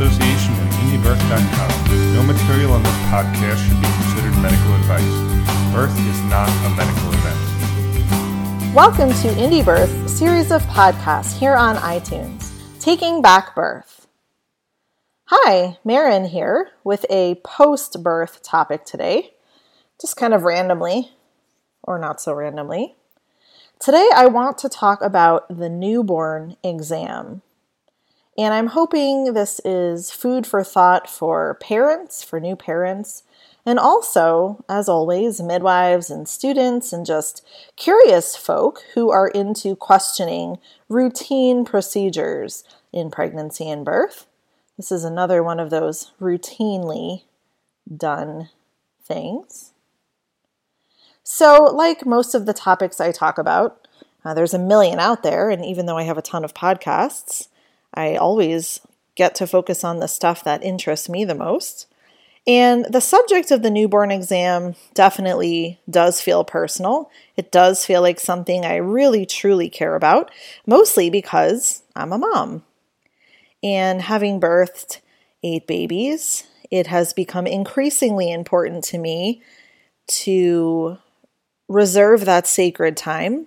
association with IndieBirth.com. No material on this podcast should be considered medical advice. Birth is not a medical event. Welcome to Indie Birth, series of podcasts here on iTunes, Taking Back Birth. Hi, Marin here with a post-birth topic today, just kind of randomly, or not so randomly. Today I want to talk about the newborn exam. And I'm hoping this is food for thought for parents, for new parents, and also, as always, midwives and students and just curious folk who are into questioning routine procedures in pregnancy and birth. This is another one of those routinely done things. So, like most of the topics I talk about, there's a million out there, and even though I have a ton of podcasts, I always get to focus on the stuff that interests me the most. And the subject of the newborn exam definitely does feel personal. It does feel like something I really, truly care about, mostly because I'm a mom. And having birthed 8 babies, it has become increasingly important to me to reserve that sacred time.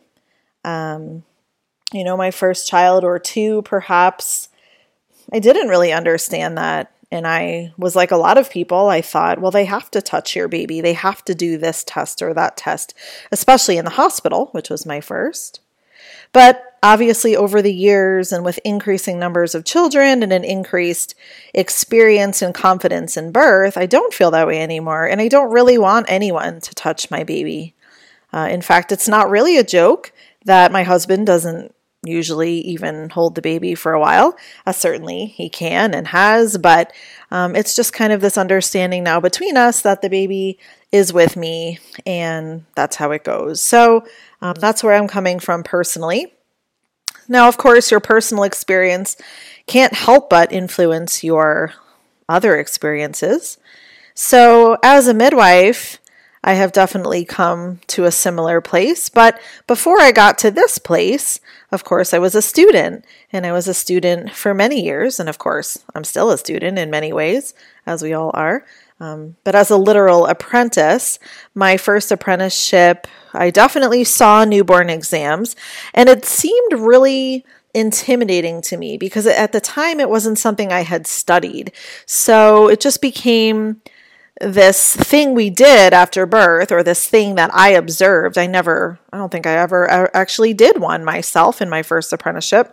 My first child or 2, perhaps, I didn't really understand that. And I was like a lot of people, I thought, well, they have to touch your baby. They have to do this test or that test, especially in the hospital, which was my first. But obviously over the years and with increasing numbers of children and an increased experience and confidence in birth, I don't feel that way anymore. And I don't really want anyone to touch my baby. In fact, it's not really a joke that my husband doesn't usually even hold the baby for a while. Certainly he can and has, but it's just kind of this understanding now between us that the baby is with me and that's how it goes. So that's where I'm coming from personally. Now, of course, your personal experience can't help but influence your other experiences. So as a midwife, I have definitely come to a similar place, but before I got to this place, of course, I was a student, and I was a student for many years, and of course, I'm still a student in many ways, as we all are. But as a literal apprentice, my first apprenticeship, I definitely saw newborn exams, and it seemed really intimidating to me because at the time it wasn't something I had studied. So it just became this thing we did after birth, or this thing that I observed. I don't think I ever actually did one myself in my first apprenticeship.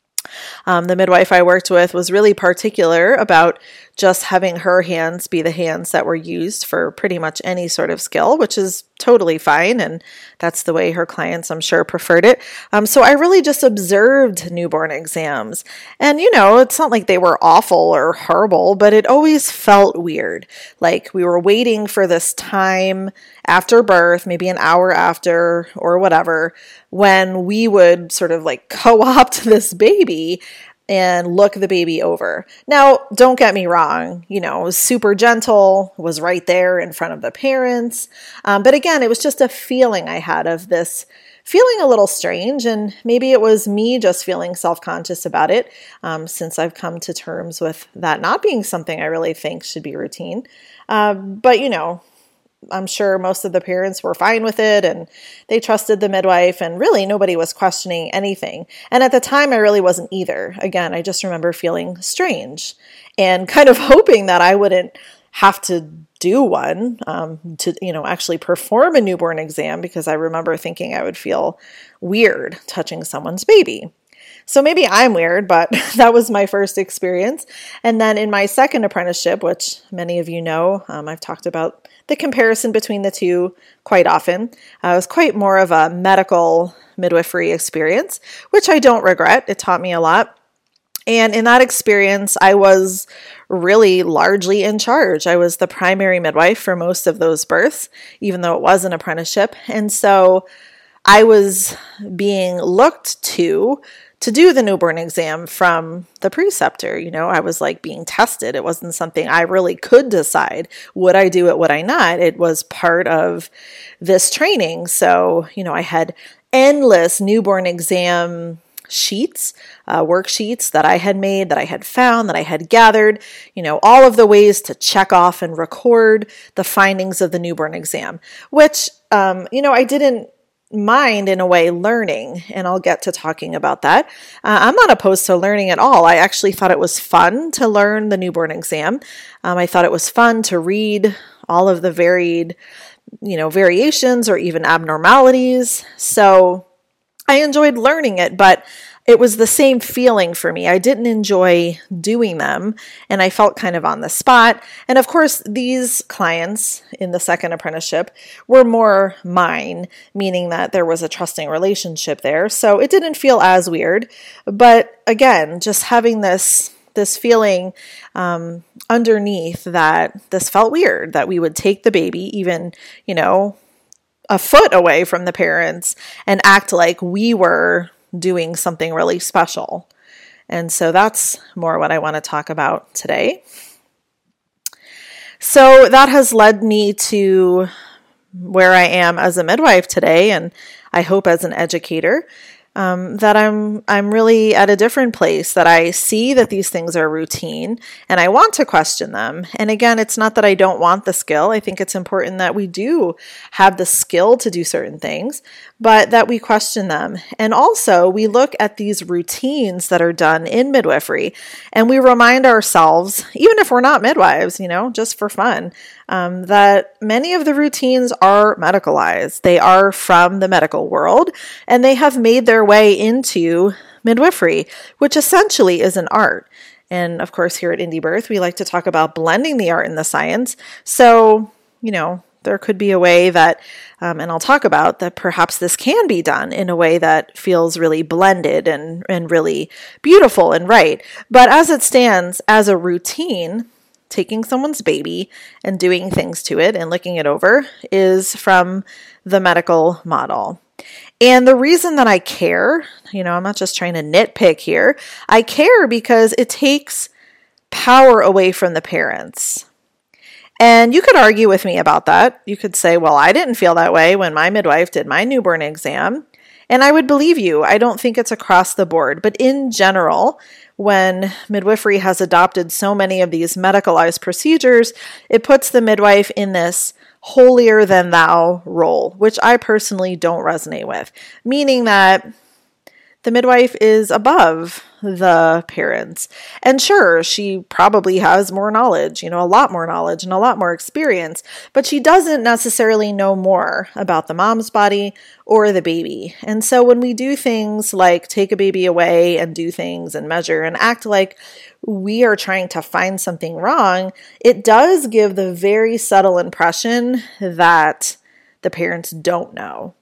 The midwife I worked with was really particular about just having her hands be the hands that were used for pretty much any sort of skill, which is totally fine. And that's the way her clients, I'm sure, preferred it. So I really just observed newborn exams. And, it's not like they were awful or horrible, but it always felt weird. Like we were waiting for this time after birth, maybe an hour after or whatever, when we would sort of like co-opt this baby and look the baby over. Now, don't get me wrong, it was super gentle, was right there in front of the parents. But again, it was just a feeling I had of this feeling a little strange, and maybe it was me just feeling self-conscious about it, since I've come to terms with that not being something I really think should be routine. But I'm sure most of the parents were fine with it and they trusted the midwife, and really nobody was questioning anything. And at the time I really wasn't either. Again, I just remember feeling strange and kind of hoping that I wouldn't have to do one to actually perform a newborn exam, because I remember thinking I would feel weird touching someone's baby. So maybe I'm weird, but that was my first experience. And then in my second apprenticeship, which many of you know, I've talked about the comparison between the two quite often. It was quite more of a medical midwifery experience, which I don't regret. It taught me a lot. And in that experience, I was really largely in charge. I was the primary midwife for most of those births, even though it was an apprenticeship. And so I was being looked to do the newborn exam from the preceptor. I was like being tested. It wasn't something I really could decide. Would I do it? Would I not? It was part of this training. So, I had endless newborn exam sheets, worksheets that I had made, that I had found, that I had gathered, all of the ways to check off and record the findings of the newborn exam, which, I didn't mind in a way learning, and I'll get to talking about that. I'm not opposed to learning at all. I actually thought it was fun to learn the newborn exam. I thought it was fun to read all of the varied, variations or even abnormalities. So I enjoyed learning it, but it was the same feeling for me. I didn't enjoy doing them, and I felt kind of on the spot. And of course, these clients in the second apprenticeship were more mine, meaning that there was a trusting relationship there. So it didn't feel as weird. But again, just having this feeling underneath that this felt weird, that we would take the baby even, a foot away from the parents and act like we were doing something really special. And so that's more what I want to talk about today. So that has led me to where I am as a midwife today, and I hope as an educator, that I'm really at a different place, that I see that these things are routine and I want to question them. And again, it's not that I don't want the skill. I think it's important that we do have the skill to do certain things, but that we question them. And also we look at these routines that are done in midwifery and we remind ourselves, even if we're not midwives, just for fun, that many of the routines are medicalized. They are from the medical world and they have made their way into midwifery, which essentially is an art. And of course, here at Indie Birth, we like to talk about blending the art and the science. So, there could be a way that, and I'll talk about that perhaps this can be done in a way that feels really blended and really beautiful and right. But as it stands, as a routine, taking someone's baby and doing things to it and looking it over is from the medical model. And the reason that I care, I'm not just trying to nitpick here. I care because it takes power away from the parents. And you could argue with me about that. You could say, well, I didn't feel that way when my midwife did my newborn exam. And I would believe you. I don't think it's across the board. But in general, when midwifery has adopted so many of these medicalized procedures, it puts the midwife in this holier than thou role, which I personally don't resonate with, meaning that the midwife is above the parents. And sure, she probably has more knowledge, a lot more knowledge and a lot more experience, but she doesn't necessarily know more about the mom's body or the baby. And so when we do things like take a baby away and do things and measure and act like we are trying to find something wrong, it does give the very subtle impression that the parents don't know.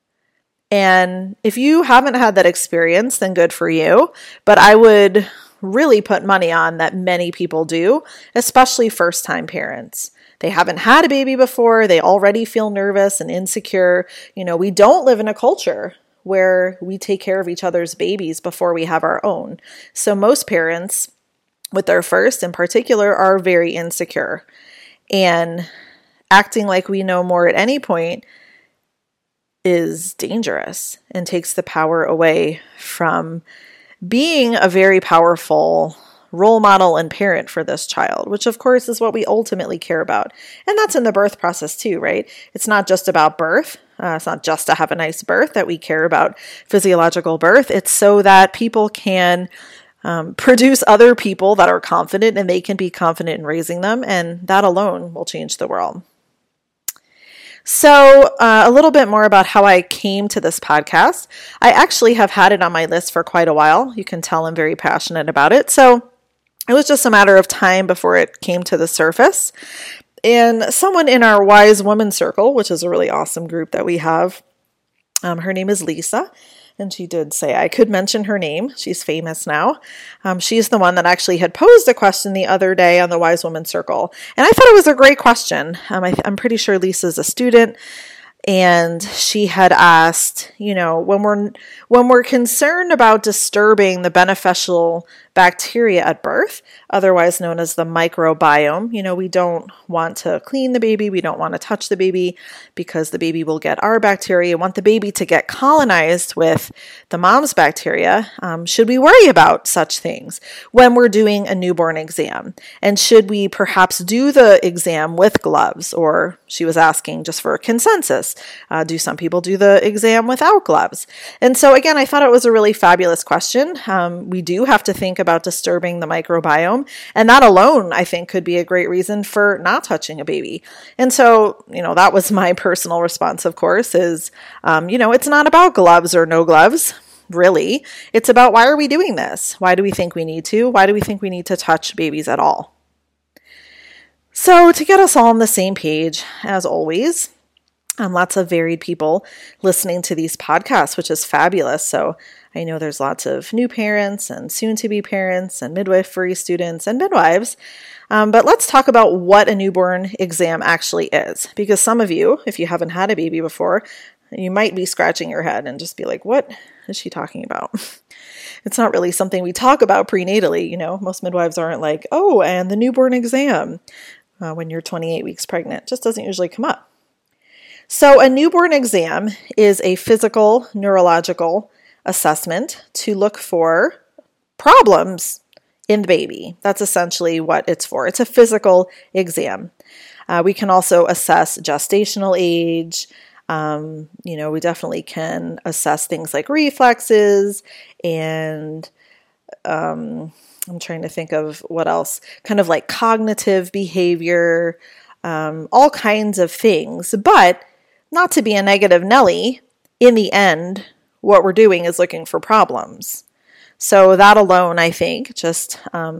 And if you haven't had that experience, then good for you. But I would really put money on that many people do, especially first-time parents. They haven't had a baby before. They already feel nervous and insecure. We don't live in a culture where we take care of each other's babies before we have our own. So most parents, with their first in particular, are very insecure. And acting like we know more at any point is dangerous and takes the power away from being a very powerful role model and parent for this child, which of course is what we ultimately care about. And that's in the birth process too, right? It's not just about birth. It's not just to have a nice birth that we care about physiological birth. It's so that people can produce other people that are confident and they can be confident in raising them. And that alone will change the world. So a little bit more about how I came to this podcast. I actually have had it on my list for quite a while. You can tell I'm very passionate about it. So it was just a matter of time before it came to the surface. And someone in our Wise Woman Circle, which is a really awesome group that we have, her name is Lisa. And she did say I could mention her name. She's famous now. She's the one that actually had posed a question the other day on the Wise Woman Circle. And I thought it was a great question. I'm pretty sure Lisa's a student. And she had asked, when we're concerned about disturbing the beneficial bacteria at birth, otherwise known as the microbiome. We don't want to clean the baby. We don't want to touch the baby because the baby will get our bacteria. We want the baby to get colonized with the mom's bacteria. Should we worry about such things when we're doing a newborn exam? And should we perhaps do the exam with gloves? Or she was asking just for a consensus. Do some people do the exam without gloves? And so again, I thought it was a really fabulous question. We do have to think about disturbing the microbiome, and that alone, I think, could be a great reason for not touching a baby. And so, that was my personal response, of course, is, it's not about gloves or no gloves. Really, it's about why are we doing this? Why do we think we need to? Why do we think we need to touch babies at all? So to get us all on the same page, as always, lots of varied people listening to these podcasts, which is fabulous. So I know there's lots of new parents and soon-to-be parents and midwifery students and midwives. But let's talk about what a newborn exam actually is. Because some of you, if you haven't had a baby before, you might be scratching your head and just be like, what is she talking about? It's not really something we talk about prenatally. Most midwives aren't like, oh, and the newborn exam when you're 28 weeks pregnant. It just doesn't usually come up. So a newborn exam is a physical, neurological assessment to look for problems in the baby. That's essentially what it's for. It's a physical exam. We can also assess gestational age. We definitely can assess things like reflexes and I'm trying to think of what else, kind of like cognitive behavior, all kinds of things. But not to be a negative Nelly, in the end, what we're doing is looking for problems. So that alone, I think, just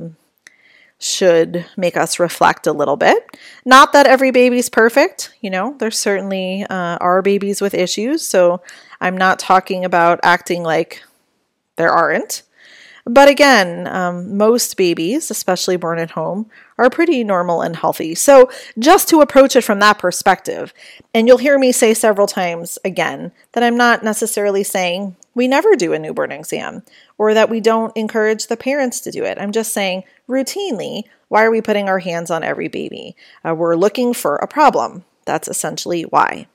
should make us reflect a little bit. Not that every baby's perfect. There's certainly are babies with issues. So I'm not talking about acting like there aren't. But again, most babies, especially born at home, are pretty normal and healthy. So just to approach it from that perspective, and you'll hear me say several times again that I'm not necessarily saying we never do a newborn exam or that we don't encourage the parents to do it. I'm just saying routinely, why are we putting our hands on every baby? We're looking for a problem. That's essentially why.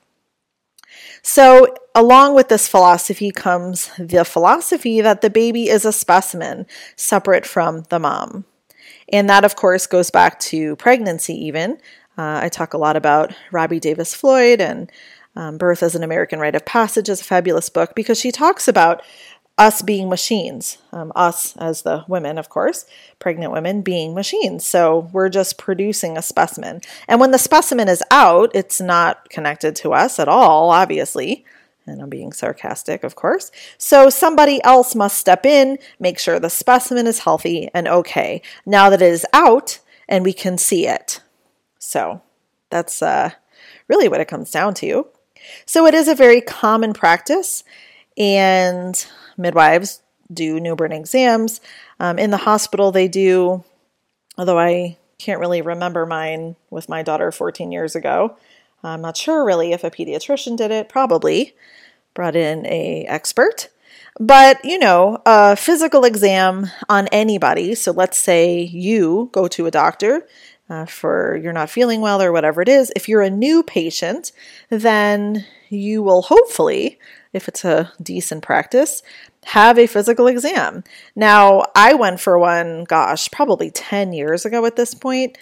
So along with this philosophy comes the philosophy that the baby is a specimen separate from the mom. And that, of course, goes back to pregnancy even. I talk a lot about Robbie Davis Floyd, and Birth as an American Rite of Passage is a fabulous book because she talks about us being machines, us as the women, of course, pregnant women being machines. So we're just producing a specimen. And when the specimen is out, it's not connected to us at all, obviously. And I'm being sarcastic, of course. So somebody else must step in, make sure the specimen is healthy and okay, now that it is out and we can see it. So that's really what it comes down to. So it is a very common practice, and midwives do newborn exams. In the hospital they do, although I can't really remember mine with my daughter 14 years ago. I'm not sure really if a pediatrician did it, probably brought in an expert. But, a physical exam on anybody, so let's say you go to a doctor for you're not feeling well or whatever it is. If you're a new patient, then you will hopefully, if it's a decent practice, have a physical exam. Now, I went for one, probably 10 years ago at this point.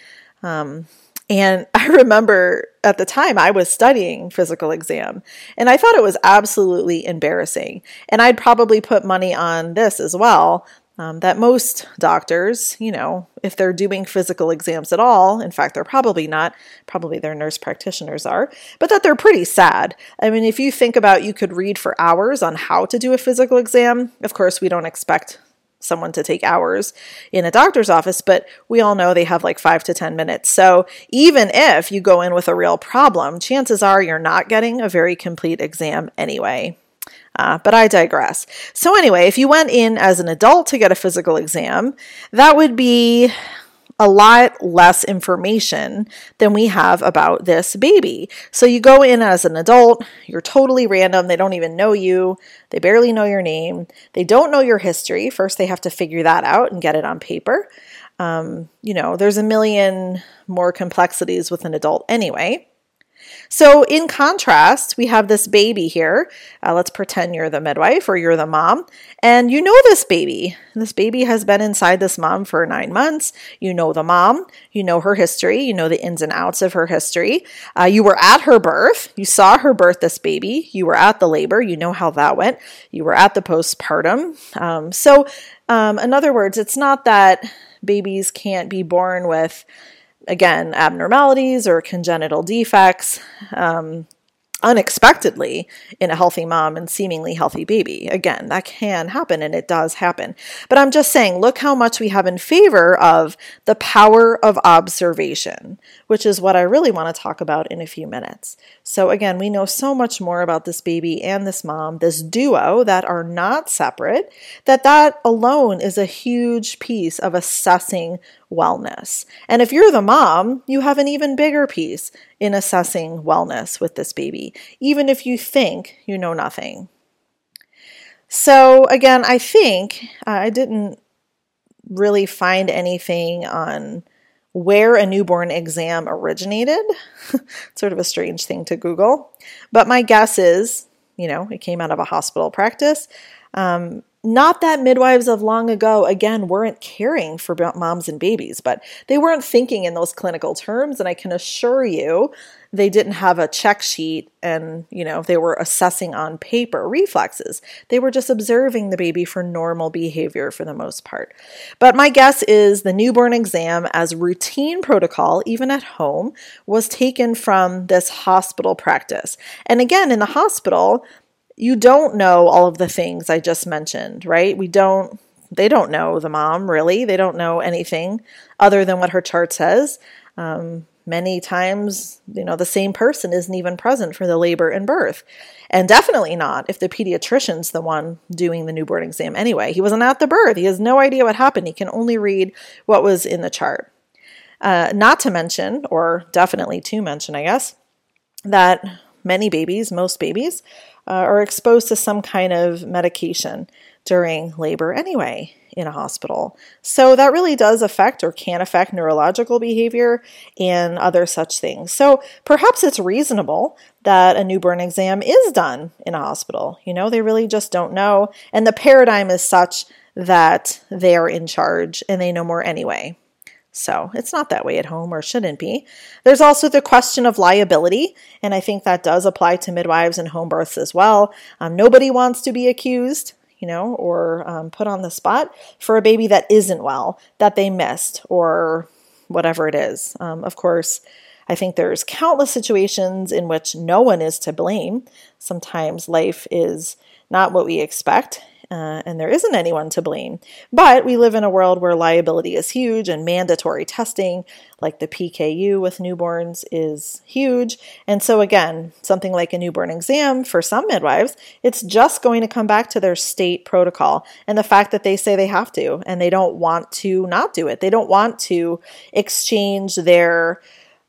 And I remember at the time I was studying physical exam, and I thought it was absolutely embarrassing. And I'd probably put money on this as well, that most doctors, if they're doing physical exams at all, in fact, they're probably not, probably their nurse practitioners are, but that they're pretty sad. I mean, if you think about, you could read for hours on how to do a physical exam. Of course, we don't expect someone to take hours in a doctor's office, but we all know they have like 5 to 10 minutes. So even if you go in with a real problem, chances are you're not getting a very complete exam anyway. But I digress. So anyway, if you went in as an adult to get a physical exam, that would be a lot less information than we have about this baby. So you go in as an adult, you're totally random. They don't even know you. They barely know your name. They don't know your history. First, they have to figure that out and get it on paper. There's a million more complexities with an adult anyway. So in contrast, we have this baby here. Let's pretend you're the midwife or you're the mom, and you know this baby. This baby has been inside this mom for 9 months. You know the mom. You know her history. You know the ins and outs of her history. You were at her birth. You saw her birth this baby. You were at the labor. You know how that went. You were at the postpartum. In other words, it's not that babies can't be born with, again, abnormalities or congenital defects unexpectedly in a healthy mom and seemingly healthy baby. Again, that can happen, and it does happen. But I'm just saying, look how much we have in favor of the power of observation, which is what I really want to talk about in a few minutes. So again, we know so much more about this baby and this mom, this duo that are not separate, that alone is a huge piece of assessing wellness. And if you're the mom, you have an even bigger piece in assessing wellness with this baby, even if you think you know nothing. So again, I think I didn't really find anything on where a newborn exam originated. Sort of a strange thing to Google. But my guess is, it came out of a hospital practice. Not that midwives of long ago, again, weren't caring for moms and babies, but they weren't thinking in those clinical terms. And I can assure you, they didn't have a check sheet and, they were assessing on paper reflexes. They were just observing the baby for normal behavior for the most part. But my guess is the newborn exam as routine protocol, even at home, was taken from this hospital practice. And again, in the hospital, you don't know all of the things I just mentioned, right? They don't know the mom, really. They don't know anything other than what her chart says. Many times, the same person isn't even present for the labor and birth. And definitely not if the pediatrician's the one doing the newborn exam anyway. He wasn't at the birth. He has no idea what happened. He can only read what was in the chart. Not to mention, or definitely to mention, I guess, that most babies, are exposed to some kind of medication during labor anyway in a hospital. So that really does affect or can affect neurological behavior and other such things. So perhaps it's reasonable that a newborn exam is done in a hospital. They really just don't know. And the paradigm is such that they are in charge and they know more anyway. So it's not that way at home, or shouldn't be. There's also the question of liability, and I think that does apply to midwives and home births as well. Nobody wants to be accused, or put on the spot for a baby that isn't well, that they missed, or whatever it is. Of course, I think there's countless situations in which no one is to blame. Sometimes life is not what we expect. And there isn't anyone to blame. But we live in a world where liability is huge, and mandatory testing, like the PKU with newborns, is huge. And so again, something like a newborn exam, for some midwives, it's just going to come back to their state protocol and the fact that they say they have to, and they don't want to not do it. They don't want to exchange their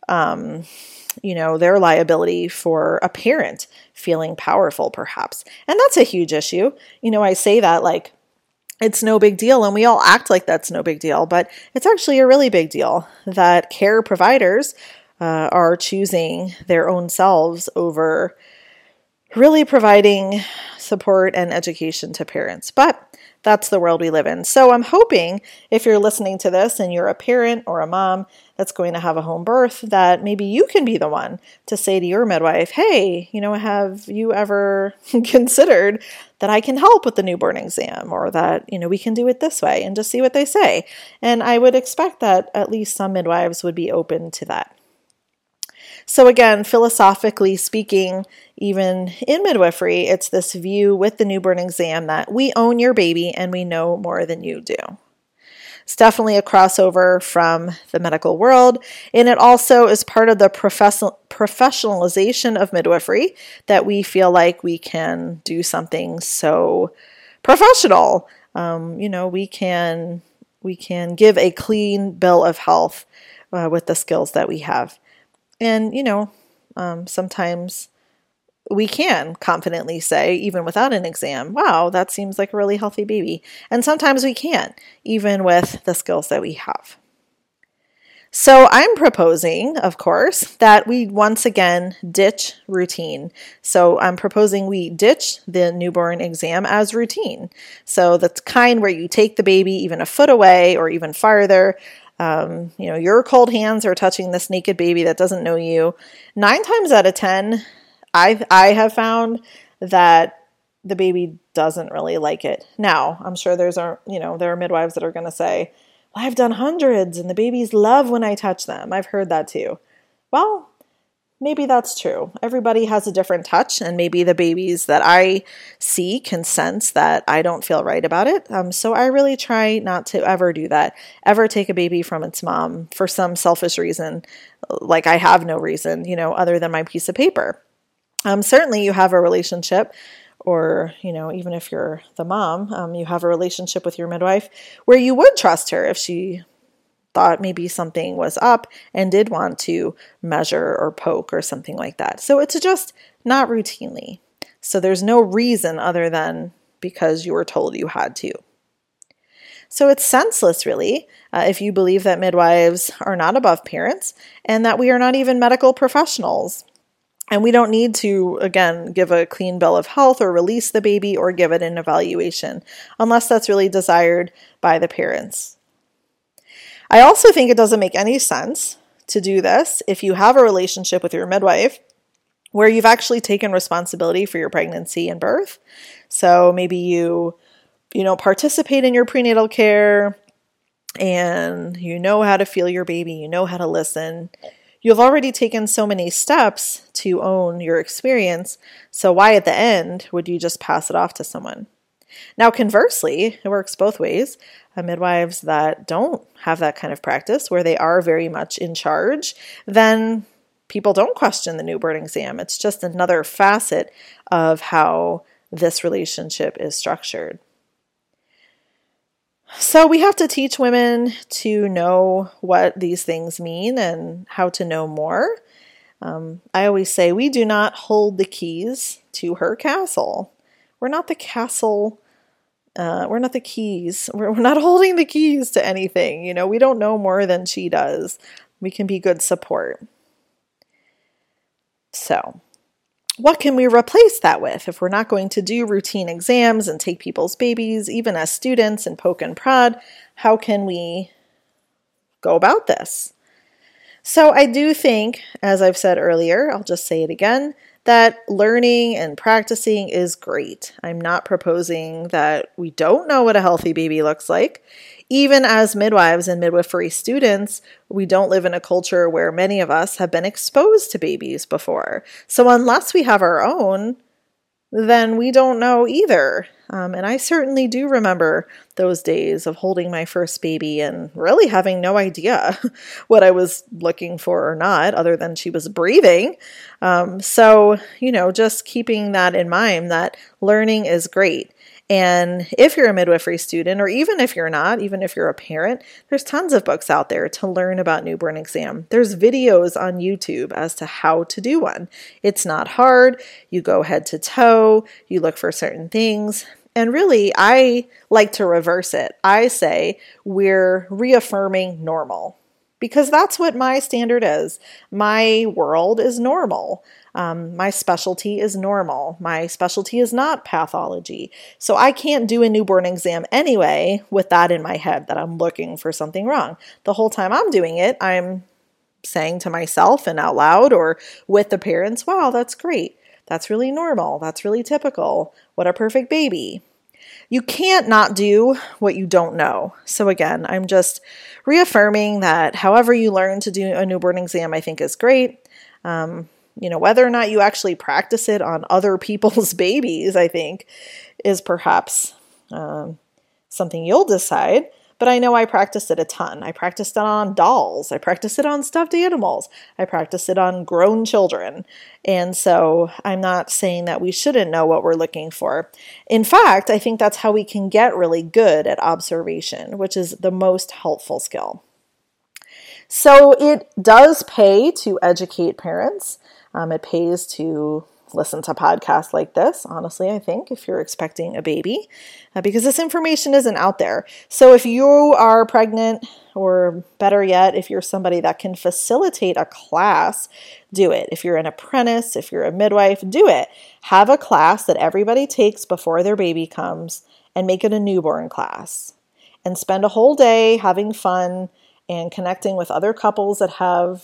their liability for a parent feeling powerful, perhaps. And that's a huge issue. I say that like it's no big deal, and we all act like that's no big deal, but it's actually a really big deal that care providers are choosing their own selves over really providing support and education to parents. But that's the world we live in. So I'm hoping if you're listening to this and you're a parent or a mom that's going to have a home birth, that maybe you can be the one to say to your midwife, hey, have you ever considered that I can help with the newborn exam, or that, we can do it this way, and just see what they say. And I would expect that at least some midwives would be open to that. So again, philosophically speaking, even in midwifery, it's this view with the newborn exam that we own your baby and we know more than you do. It's definitely a crossover from the medical world, and it also is part of the professionalization of midwifery, that we feel like we can do something so professional. We can we can give a clean bill of health with the skills that we have. And, sometimes we can confidently say, even without an exam, wow, that seems like a really healthy baby. And sometimes we can't, even with the skills that we have. So I'm proposing, of course, that we once again ditch routine. So I'm proposing we ditch the newborn exam as routine. So the kind where you take the baby even a foot away or even farther. Your cold hands are touching this naked baby that doesn't know you. 9 times out of 10, I have found that the baby doesn't really like it. Now, I'm sure there are midwives that are going to say, well, I've done hundreds and the babies love when I touch them. I've heard that too. Well, maybe that's true. Everybody has a different touch, and maybe the babies that I see can sense that I don't feel right about it. So I really try not to ever do that, ever take a baby from its mom for some selfish reason, like I have no reason, other than my piece of paper. Certainly you have a relationship, or, even if you're the mom, you have a relationship with your midwife where you would trust her if she thought maybe something was up and did want to measure or poke or something like that. So it's just not routinely. So there's no reason other than because you were told you had to. So it's senseless, really, if you believe that midwives are not above parents and that we are not even medical professionals. And we don't need to, again, give a clean bill of health or release the baby or give it an evaluation, unless that's really desired by the parents. I also think it doesn't make any sense to do this if you have a relationship with your midwife where you've actually taken responsibility for your pregnancy and birth. So maybe you participate in your prenatal care and you know how to feel your baby, you know how to listen. You've already taken so many steps to own your experience, so why at the end would you just pass it off to someone? Now, conversely, it works both ways. Midwives that don't have that kind of practice, where they are very much in charge, then people don't question the newborn exam. It's just another facet of how this relationship is structured. So we have to teach women to know what these things mean and how to know more. I always say we do not hold the keys to her castle. We're not the castle. We're not the keys. We're not holding the keys to anything. We don't know more than she does. We can be good support. So what can we replace that with if we're not going to do routine exams and take people's babies, even as students, and poke and prod? How can we go about this? So I do think, as I've said earlier, I'll just say it again, that learning and practicing is great. I'm not proposing that we don't know what a healthy baby looks like. Even as midwives and midwifery students, we don't live in a culture where many of us have been exposed to babies before. So unless we have our own, then we don't know either. And I certainly do remember those days of holding my first baby and really having no idea what I was looking for or not, other than she was breathing. So, just keeping that in mind, that learning is great. And if you're a midwifery student, or even if you're not, even if you're a parent, there's tons of books out there to learn about newborn exam. There's videos on YouTube as to how to do one. It's not hard. You go head to toe, you look for certain things. And really, I like to reverse it. I say we're reaffirming normal, because that's what my standard is. My world is normal. My specialty is normal. My specialty is not pathology. So I can't do a newborn exam anyway with that in my head, that I'm looking for something wrong. The whole time I'm doing it, I'm saying to myself and out loud or with the parents, wow, that's great. That's really normal. That's really typical. What a perfect baby. You can't not do what you don't know. So again, I'm just reaffirming that however you learn to do a newborn exam, I think is great. Whether or not you actually practice it on other people's babies, I think is perhaps something you'll decide. but I know I practiced it a ton. I practiced it on dolls. I practiced it on stuffed animals. I practiced it on grown children. And so I'm not saying that we shouldn't know what we're looking for. In fact, I think that's how we can get really good at observation, which is the most helpful skill. So it does pay to educate parents. It pays to listen to podcasts like this, honestly, I think, if you're expecting a baby, because this information isn't out there. So if you are pregnant, or better yet, if you're somebody that can facilitate a class, do it. If you're an apprentice, if you're a midwife, do it. Have a class that everybody takes before their baby comes and make it a newborn class. And spend a whole day having fun and connecting with other couples that have,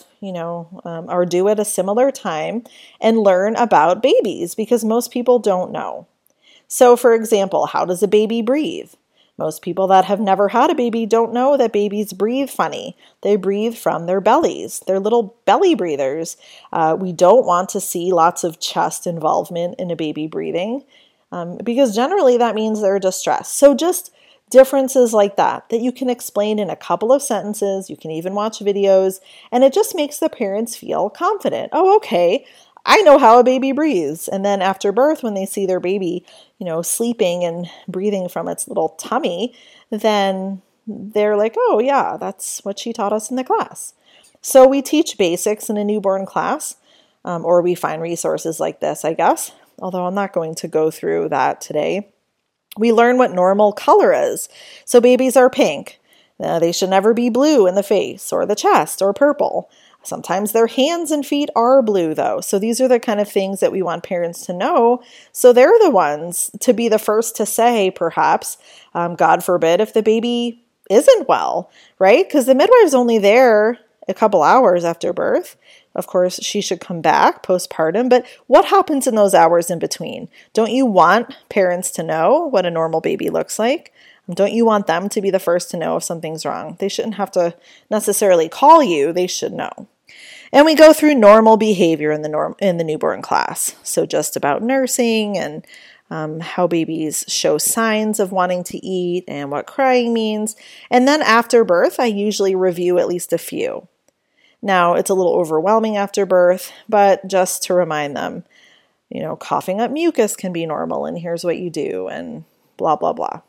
or do at a similar time, and learn about babies, because most people don't know. So for example, how does a baby breathe? Most people that have never had a baby don't know that babies breathe funny. They breathe from their bellies. They're little belly breathers. We don't want to see lots of chest involvement in a baby breathing, because generally that means they're distressed. So just differences like that you can explain in a couple of sentences. You can even watch videos, and it just makes the parents feel confident. Oh, okay, I know how a baby breathes. And then after birth, when they see their baby, sleeping and breathing from its little tummy, then they're like, oh yeah, that's what she taught us in the class. So we teach basics in a newborn class, or we find resources like this, I guess, although I'm not going to go through that today. We learn what normal color is. So babies are pink. They should never be blue in the face or the chest or purple. Sometimes their hands and feet are blue though. So these are the kind of things that we want parents to know. So they're the ones to be the first to say, perhaps, God forbid, if the baby isn't well, right? Because the midwife's only there a couple hours after birth. Of course, she should come back postpartum, but what happens in those hours in between? Don't you want parents to know what a normal baby looks like? Don't you want them to be the first to know if something's wrong? They shouldn't have to necessarily call you. They should know. And we go through normal behavior in the newborn class. So just about nursing and how babies show signs of wanting to eat and what crying means. And then after birth, I usually review at least a few. Now, it's a little overwhelming after birth, but just to remind them, coughing up mucus can be normal, and here's what you do, and blah, blah, blah.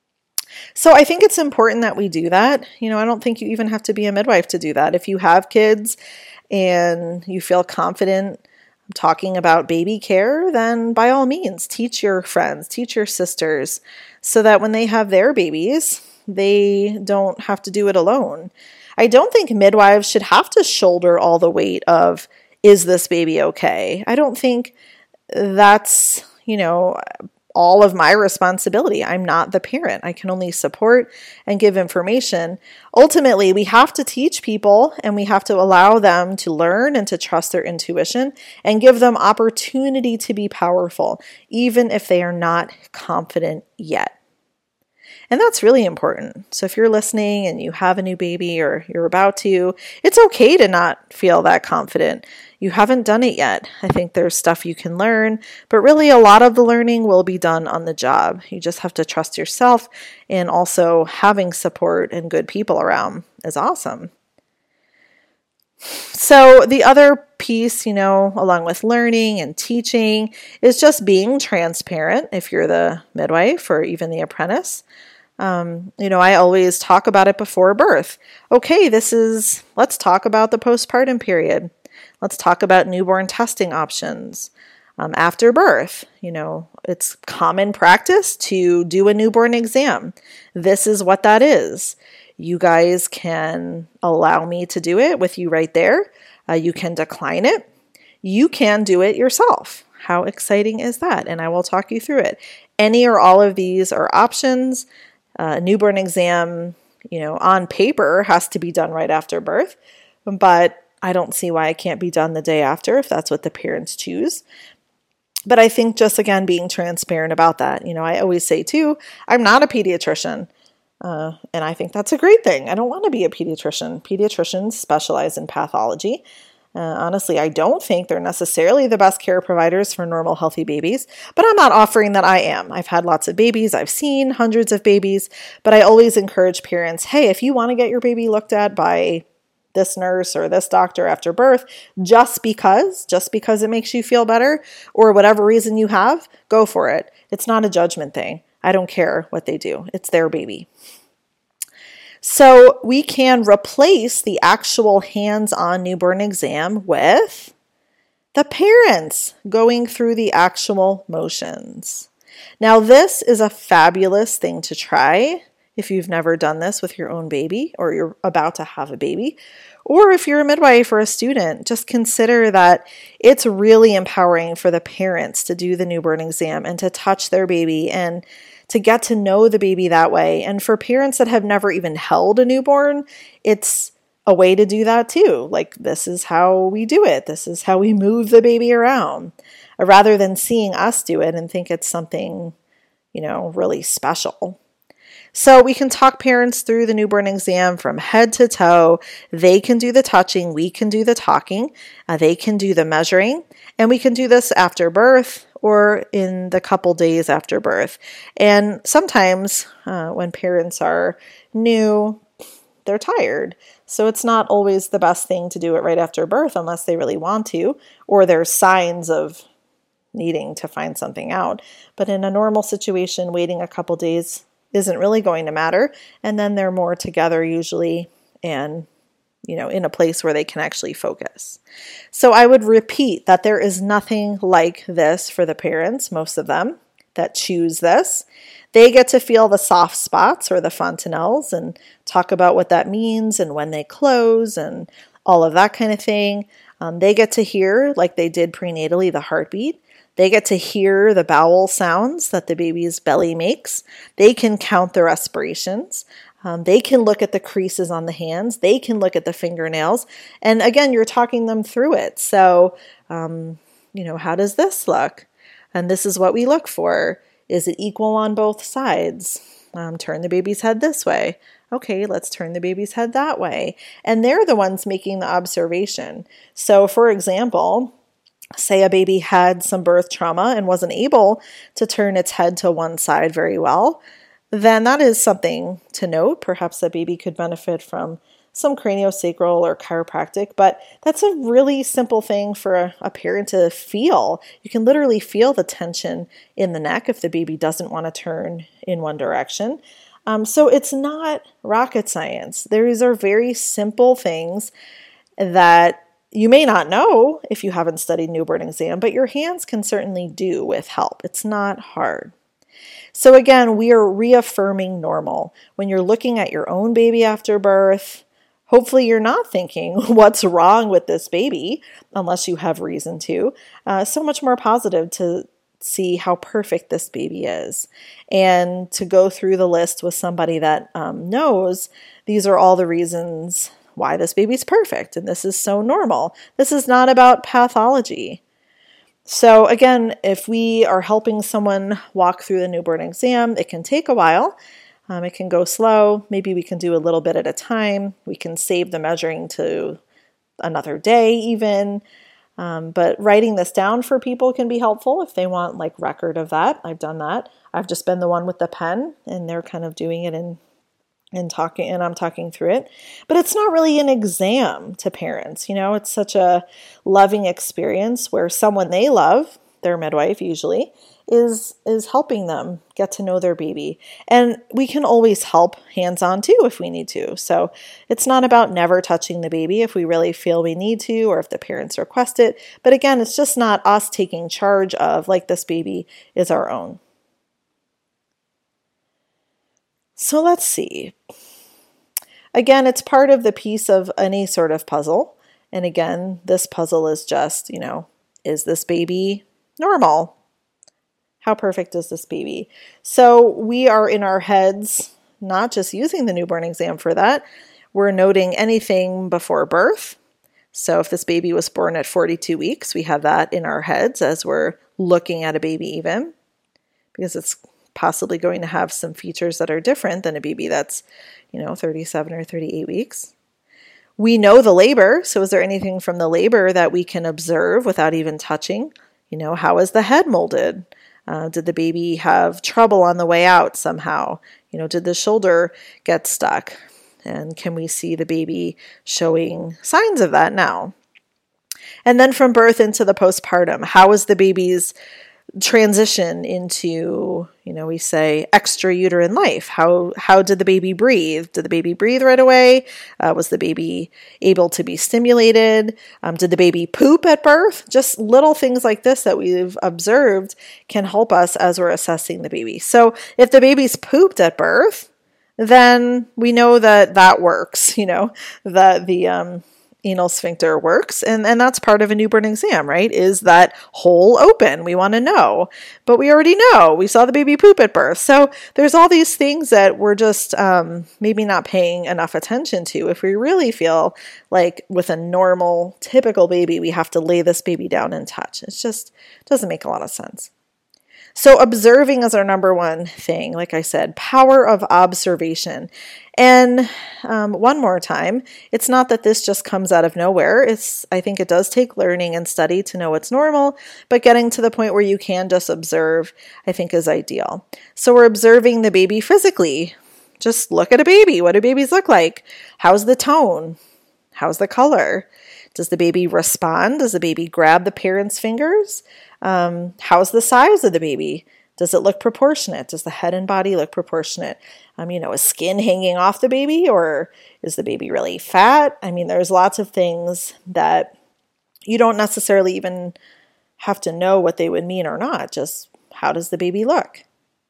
So I think it's important that we do that. I don't think you even have to be a midwife to do that. If you have kids and you feel confident talking about baby care, then by all means, teach your friends, teach your sisters, so that when they have their babies, they don't have to do it alone. I don't think midwives should have to shoulder all the weight of, is this baby okay? I don't think that's, all of my responsibility. I'm not the parent. I can only support and give information. Ultimately, we have to teach people, and we have to allow them to learn and to trust their intuition and give them opportunity to be powerful, even if they are not confident yet. And that's really important. So if you're listening and you have a new baby or you're about to, it's okay to not feel that confident. You haven't done it yet. I think there's stuff you can learn, but really a lot of the learning will be done on the job. You just have to trust yourself, and also having support and good people around is awesome. So the other piece, along with learning and teaching, is just being transparent if you're the midwife or even the apprentice. I always talk about it before birth. Okay, let's talk about the postpartum period. Let's talk about newborn testing options. After birth, it's common practice to do a newborn exam. This is what that is. You guys can allow me to do it with you right there. You can decline it. You can do it yourself. How exciting is that? And I will talk you through it. Any or all of these are options. Newborn exam, on paper has to be done right after birth, but I don't see why it can't be done the day after if that's what the parents choose. But I think just, again, being transparent about that. I always say too, I'm not a pediatrician. And I think that's a great thing. I don't want to be a pediatrician. Pediatricians specialize in pathology. Honestly, I don't think they're necessarily the best care providers for normal, healthy babies, but I'm not offering that I am. I've had lots of babies. I've seen hundreds of babies, but I always encourage parents, hey, if you want to get your baby looked at by this nurse or this doctor after birth, just because it makes you feel better or whatever reason you have, go for it. It's not a judgment thing. I don't care what they do. It's their baby. So we can replace the actual hands-on newborn exam with the parents going through the actual motions. Now, this is a fabulous thing to try if you've never done this with your own baby or you're about to have a baby, or if you're a midwife or a student. Just consider that it's really empowering for the parents to do the newborn exam and to touch their baby and to get to know the baby that way. And for parents that have never even held a newborn, it's a way to do that too. Like, this is how we do it. This is how we move the baby around, rather than seeing us do it and think it's something, really special. So we can talk parents through the newborn exam from head to toe. They can do the touching. We can do the talking. They can do the measuring. And we can do this after birth or in the couple days after birth. And sometimes when parents are new, they're tired. So it's not always the best thing to do it right after birth unless they really want to, or there's signs of needing to find something out. But in a normal situation, waiting a couple days isn't really going to matter. And then they're more together usually and, in a place where they can actually focus. So I would repeat that there is nothing like this for the parents, most of them, that choose this. They get to feel the soft spots or the fontanelles and talk about what that means and when they close and all of that kind of thing. They get to hear, like they did prenatally, the heartbeat. They get to hear the bowel sounds that the baby's belly makes. They can count the respirations. They can look at the creases on the hands. They can look at the fingernails. And again, you're talking them through it. So, how does this look? And this is what we look for. Is it equal on both sides? Turn the baby's head this way. Okay, let's turn the baby's head that way. And they're the ones making the observation. So, for example, say a baby had some birth trauma and wasn't able to turn its head to one side very well, then that is something to note. Perhaps that baby could benefit from some craniosacral or chiropractic, but that's a really simple thing for a parent to feel. You can literally feel the tension in the neck if the baby doesn't want to turn in one direction. So it's not rocket science. These are very simple things that you may not know if you haven't studied newborn exam, but your hands can certainly do with help. It's not hard. So again, we are reaffirming normal. When you're looking at your own baby after birth, hopefully you're not thinking, what's wrong with this baby, unless you have reason to. So much more positive to see how perfect this baby is. And to go through the list with somebody that knows these are all the reasons why this baby's perfect, and this is so normal. This is not about pathology. So again, if we are helping someone walk through the newborn exam, it can take a while. It can go slow. Maybe we can do a little bit at a time. We can save the measuring to another day even. But writing this down for people can be helpful if they want record of that. I've done that. I've just been the one with the pen, and they're kind of doing it and talking, and I'm talking through it. But it's not really an exam to parents. It's such a loving experience where someone they love, their midwife usually, is helping them get to know their baby. And we can always help hands-on too if we need to. So it's not about never touching the baby if we really feel we need to, or if the parents request it. But again, it's just not us taking charge of, this baby is our own. So let's see. Again, it's part of the piece of any sort of puzzle. And again, this puzzle is just, is this baby normal? How perfect is this baby? So we are in our heads, not just using the newborn exam for that. We're noting anything before birth. So if this baby was born at 42 weeks, we have that in our heads as we're looking at a baby even, because it's possibly going to have some features that are different than a baby that's, 37 or 38 weeks. We know the labor. So is there anything from the labor that we can observe without even touching? How is the head molded? Did the baby have trouble on the way out somehow? Did the shoulder get stuck? And can we see the baby showing signs of that now? And then from birth into the postpartum, how is the baby's transition into, we say extrauterine life? How did the baby breathe? Did the baby breathe right away? Was the baby able to be stimulated? Did the baby poop at birth? Just little things like this that we've observed can help us as we're assessing the baby. So if the baby's pooped at birth, then we know that works, that the anal sphincter works. And that's part of a newborn exam, right? Is that hole open? We want to know. But we already know. We saw the baby poop at birth. So there's all these things that we're just maybe not paying enough attention to. If we really feel like with a normal, typical baby, we have to lay this baby down and touch. It just doesn't make a lot of sense. So observing is our number one thing. Like I said, power of observation. And one more time, it's not that this just comes out of nowhere. I think it does take learning and study to know what's normal, but getting to the point where you can just observe, I think is ideal. So we're observing the baby physically. Just look at a baby. What do babies look like? How's the tone? How's the color? Does the baby respond? Does the baby grab the parent's fingers? How's the size of the baby? Does it look proportionate? Does the head and body look proportionate? Is skin hanging off the baby, or is the baby really fat? There's lots of things that you don't necessarily even have to know what they would mean or not. Just how does the baby look?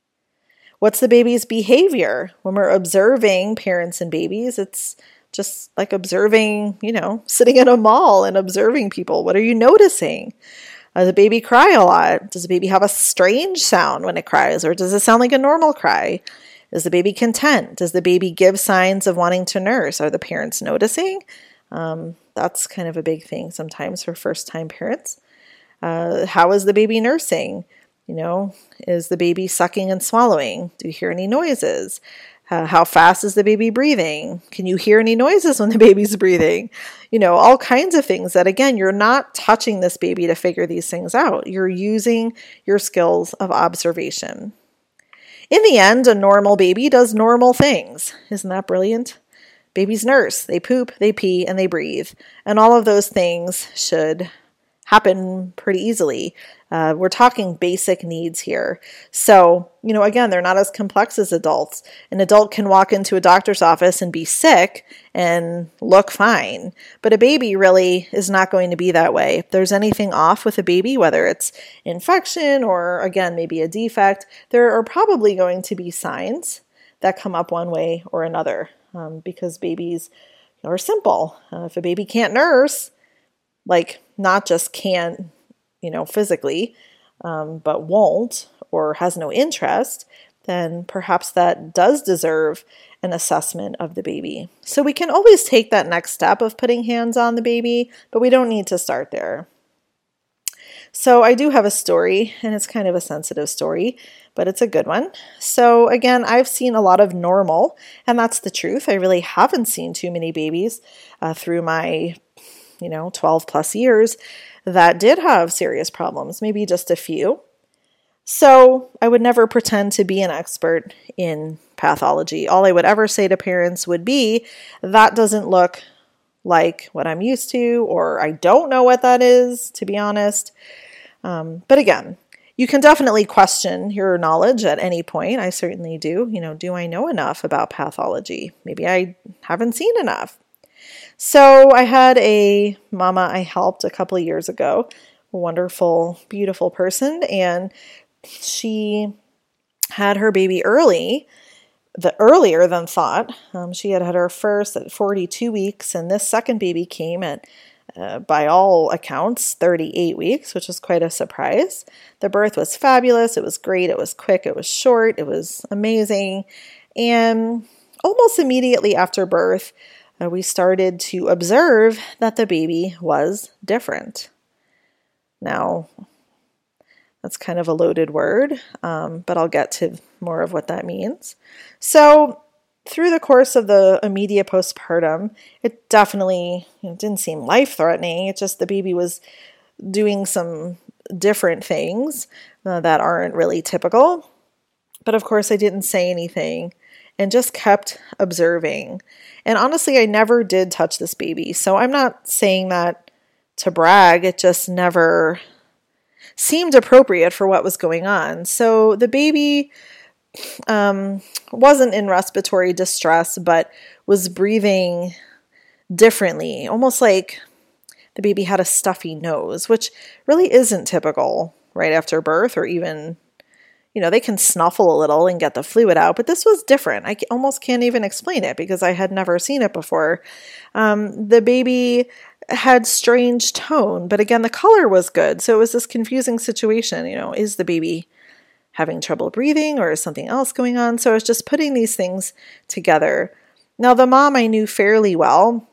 What's the baby's behavior? When we're observing parents and babies, it's just like observing, sitting in a mall and observing people. What are you noticing? Does the baby cry a lot? Does the baby have a strange sound when it cries? Or does it sound like a normal cry? Is the baby content? Does the baby give signs of wanting to nurse? Are the parents noticing? That's kind of a big thing sometimes for first-time parents. How is the baby nursing? Is the baby sucking and swallowing? Do you hear any noises? How fast is the baby breathing? Can you hear any noises when the baby's breathing? All kinds of things that, again, you're not touching this baby to figure these things out. You're using your skills of observation. In the end, a normal baby does normal things. Isn't that brilliant? Babies nurse, they poop, they pee, and they breathe. And all of those things should happen pretty easily. We're talking basic needs here. So, again, they're not as complex as adults. An adult can walk into a doctor's office and be sick and look fine. But a baby really is not going to be that way. If there's anything off with a baby, whether it's infection or, again, maybe a defect, there are probably going to be signs that come up one way or another because babies are simple. If a baby can't nurse, not just can't, physically, but won't or has no interest, then perhaps that does deserve an assessment of the baby. So we can always take that next step of putting hands on the baby, but we don't need to start there. So I do have a story, and it's kind of a sensitive story, but it's a good one. So again, I've seen a lot of normal, and that's the truth. I really haven't seen too many babies through my 12 plus years that did have serious problems, maybe just a few. So I would never pretend to be an expert in pathology. All I would ever say to parents would be, that doesn't look like what I'm used to, or I don't know what that is, to be honest. But again, you can definitely question your knowledge at any point. I certainly do. Do I know enough about pathology? Maybe I haven't seen enough. So I had a mama I helped a couple of years ago, a wonderful, beautiful person, and she had her baby earlier than thought. She had her first at 42 weeks, and this second baby came at, by all accounts, 38 weeks, which was quite a surprise. The birth was fabulous. It was great. It was quick. It was short. It was amazing. And almost immediately after birth, we started to observe that the baby was different. Now, that's kind of a loaded word, but I'll get to more of what that means. So through the course of the immediate postpartum, it definitely didn't seem life-threatening. It's just the baby was doing some different things that aren't really typical. But of course, I didn't say anything and just kept observing. And honestly, I never did touch this baby. So I'm not saying that to brag. It just never seemed appropriate for what was going on. So the baby wasn't in respiratory distress, but was breathing differently, almost like the baby had a stuffy nose, which really isn't typical right after birth, or even, they can snuffle a little and get the fluid out, but this was different. I almost can't even explain it because I had never seen it before. The baby had strange tone, but again, the color was good. So it was this confusing situation, is the baby having trouble breathing or is something else going on? So I was just putting these things together. Now, the mom I knew fairly well,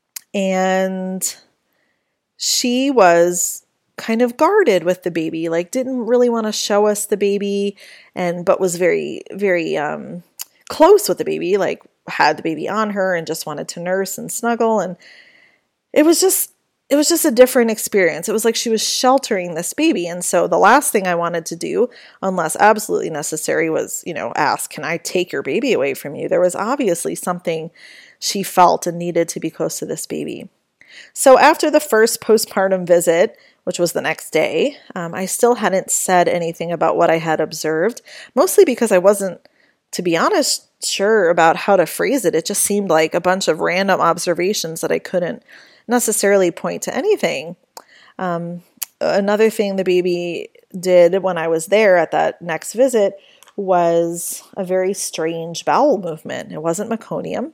and she was kind of guarded with the baby, like didn't really want to show us the baby, but was very, very close with the baby, like had the baby on her and just wanted to nurse and snuggle. And it was just a different experience. It was like she was sheltering this baby. And so the last thing I wanted to do, unless absolutely necessary, was, ask, can I take your baby away from you? There was obviously something she felt and needed to be close to this baby. So after the first postpartum visit, which was the next day, I still hadn't said anything about what I had observed, mostly because I wasn't, to be honest, sure about how to phrase it. It just seemed like a bunch of random observations that I couldn't necessarily point to anything. Another thing the baby did when I was there at that next visit was a very strange bowel movement. It wasn't meconium.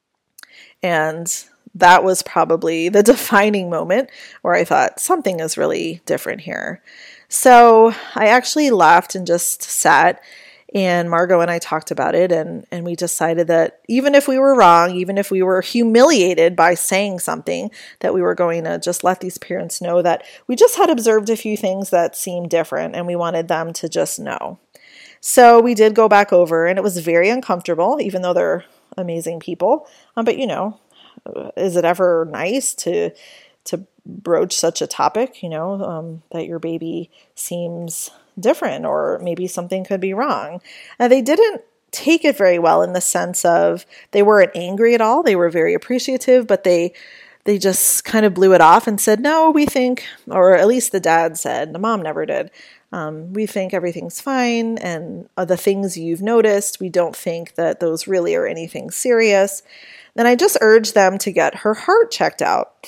And that was probably the defining moment where I thought something is really different here. So I actually left and just sat, and Margot and I talked about it, and we decided that even if we were wrong, even if we were humiliated by saying something, that we were going to just let these parents know that we just had observed a few things that seemed different, and we wanted them to just know. So we did go back over, and it was very uncomfortable, even though they're amazing people. But is it ever nice to broach such a topic, that your baby seems different, or maybe something could be wrong? They didn't take it very well, in the sense of they weren't angry at all. They were very appreciative, but they just kind of blew it off and said, no, we think, or at least the dad said, the mom never did. We think everything's fine, and the things you've noticed, we don't think that those really are anything serious. Then I just urged them to get her heart checked out,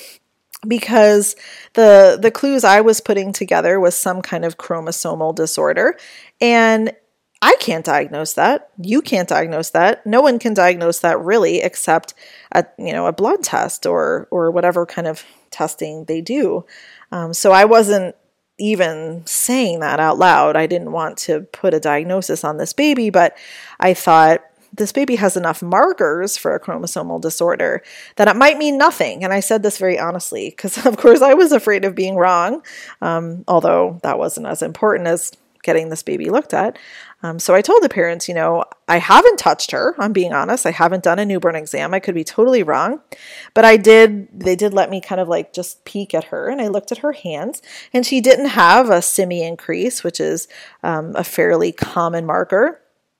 because the clues I was putting together was some kind of chromosomal disorder, and I can't diagnose that. You can't diagnose that. No one can diagnose that really, except a blood test or whatever kind of testing they do. So I wasn't even saying that out loud. I didn't want to put a diagnosis on this baby, but I thought, this baby has enough markers for a chromosomal disorder that it might mean nothing. And I said this very honestly, because of course I was afraid of being wrong, although that wasn't as important as getting this baby looked at. So I told the parents, I haven't touched her. I'm being honest. I haven't done a newborn exam. I could be totally wrong, but they did let me kind of like just peek at her, and I looked at her hands, and she didn't have a simian crease, which is a fairly common marker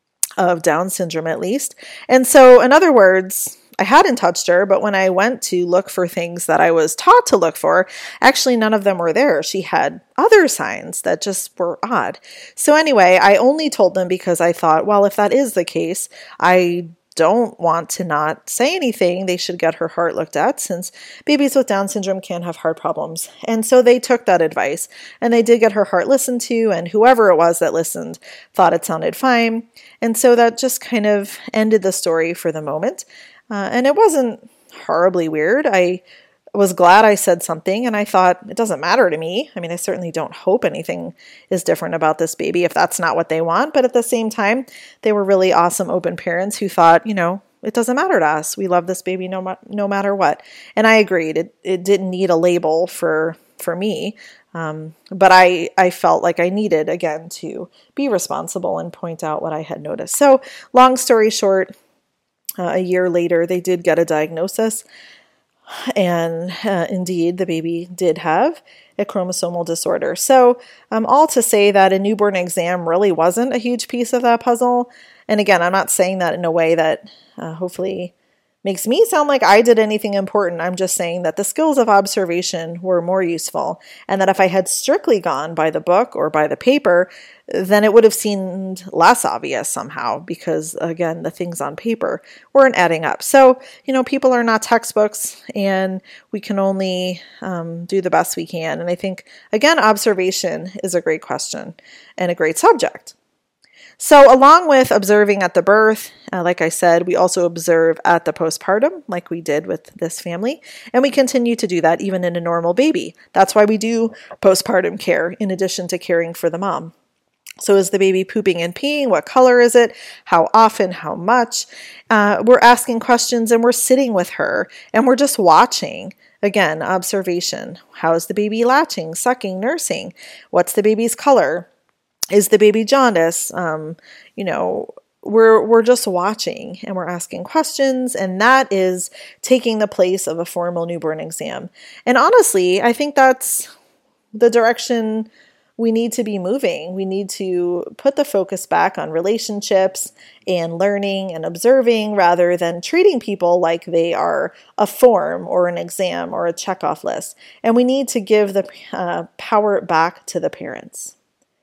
of Down syndrome, at least. And so, in other words, I hadn't touched her, but when I went to look for things that I was taught to look for, actually none of them were there. She had other signs that just were odd. So anyway, I only told them because I thought, well, if that is the case, I don't want to not say anything. They should get her heart looked at, since babies with Down syndrome can have heart problems. And so they took that advice, and they did get her heart listened to, and whoever it was that listened thought it sounded fine. And so that just kind of ended the story for the moment. And it wasn't horribly weird. I was glad I said something, and I thought, it doesn't matter to me. I mean, I certainly don't hope anything is different about this baby if that's not what they want. But at the same time, they were really awesome, open parents who thought, it doesn't matter to us. We love this baby no matter what. And I agreed. It didn't need a label for me. But I felt like I needed, again, to be responsible and point out what I had noticed. So long story short, a year later, they did get a diagnosis. And indeed, the baby did have a chromosomal disorder. So all to say that a newborn exam really wasn't a huge piece of that puzzle. And again, I'm not saying that in a way that hopefully makes me sound like I did anything important. I'm just saying that the skills of observation were more useful, and that if I had strictly gone by the book or by the paper, then it would have seemed less obvious somehow, because again, the things on paper weren't adding up. So, people are not textbooks, and we can only do the best we can. And I think, again, observation is a great question and a great subject. So along with observing at the birth, like I said, we also observe at the postpartum, like we did with this family, and we continue to do that even in a normal baby. That's why we do postpartum care in addition to caring for the mom. So is the baby pooping and peeing? What color is it? How often? How much? We're asking questions, and we're sitting with her, and we're just watching. Again, observation. How is the baby latching, sucking, nursing? What's the baby's color? Is the baby jaundice? We're just watching, and we're asking questions, and that is taking the place of a formal newborn exam. And honestly, I think that's the direction we need to be moving. We need to put the focus back on relationships and learning and observing, rather than treating people like they are a form or an exam or a checkoff list. And we need to give the power back to the parents.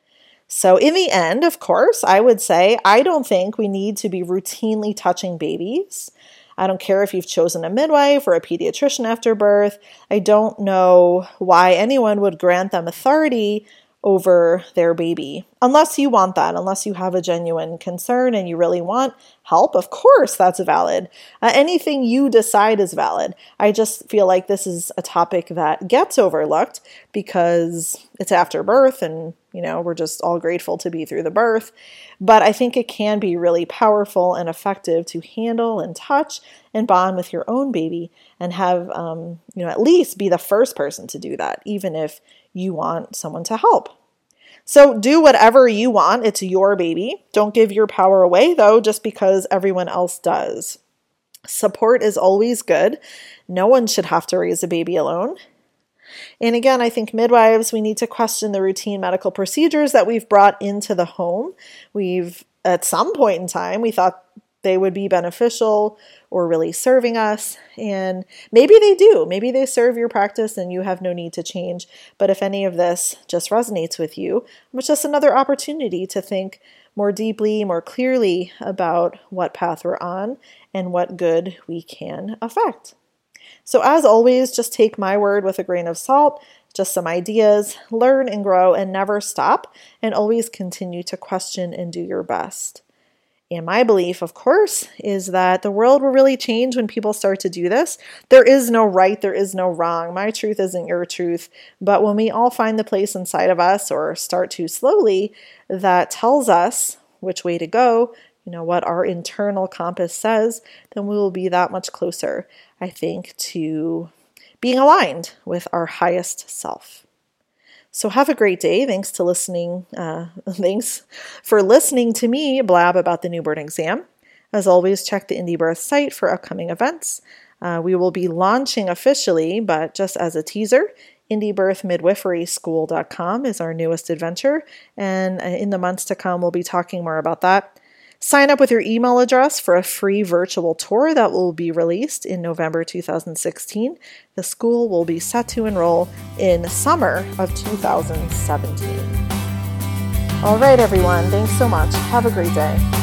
So in the end, of course, I would say I don't think we need to be routinely touching babies. I don't care if you've chosen a midwife or a pediatrician after birth. I don't know why anyone would grant them authority over their baby, unless you want that, unless you have a genuine concern and you really want help. Of course, that's valid. Anything you decide is valid. I just feel like this is a topic that gets overlooked because it's after birth, and we're just all grateful to be through the birth. But I think it can be really powerful and effective to handle and touch and bond with your own baby, and have at least be the first person to do that, even if you want someone to help. So do whatever you want. It's your baby. Don't give your power away, though, just because everyone else does. Support is always good. No one should have to raise a baby alone. And again, I think midwives, we need to question the routine medical procedures that we've brought into the home. At some point in time, we thought they would be beneficial or really serving us. And maybe they do. Maybe they serve your practice and you have no need to change. But if any of this just resonates with you, it's just another opportunity to think more deeply, more clearly about what path we're on and what good we can affect. So as always, just take my word with a grain of salt, just some ideas, learn and grow and never stop, and always continue to question and do your best. And my belief, of course, is that the world will really change when people start to do this. There is no right, there is no wrong. My truth isn't your truth. But when we all find the place inside of us, or start to slowly, that tells us which way to go, what our internal compass says, then we will be that much closer, I think, to being aligned with our highest self. So have a great day. Thanks for listening to me blab about the newborn exam. As always, check the Indie Birth site for upcoming events. We will be launching officially, but just as a teaser, IndieBirthMidwiferySchool.com is our newest adventure. And in the months to come, we'll be talking more about that. Sign up with your email address for a free virtual tour that will be released in November 2016. The school will be set to enroll in summer of 2017. All right, everyone. Thanks so much. Have a great day.